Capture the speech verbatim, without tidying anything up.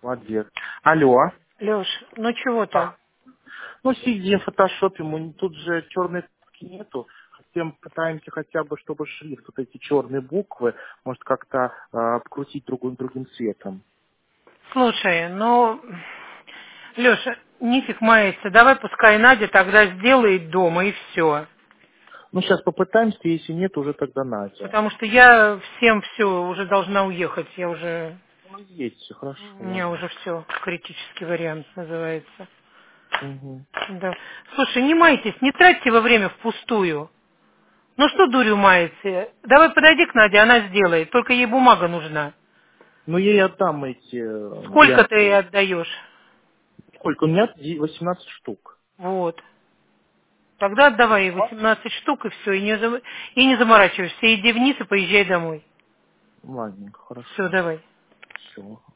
Молодец. Алло. Леш, ну чего там? А. Ну, сидим в фотошопе, мы тут же черной буквы нету. Хотим, пытаемся хотя бы, чтобы шрифт, вот эти черные буквы, может как-то э, обкрутить другим другим цветом. Слушай, ну, Леша, нифиг мается, давай пускай Надя тогда сделает дома и все. Ну, сейчас попытаемся, если нет, уже тогда Надя. Потому что я всем все уже должна уехать, я уже, Ну, есть, все хорошо, у меня ладно. уже все, критический вариант называется. Угу. Да. Слушай, не майтесь, не тратьте во время впустую. Ну что дурью маете? Давай подойди к Наде, она сделает, только ей бумага нужна. Ну, я ей отдам эти э, Сколько ты ей глянцевые. отдаешь? Сколько? У меня ди- восемнадцать штук. Вот. Тогда отдавай ей восемнадцать штук и все, и не, зам- и не заморачиваешься. Иди вниз и поезжай домой. Ладненько, Все, хорошо. давай. Все.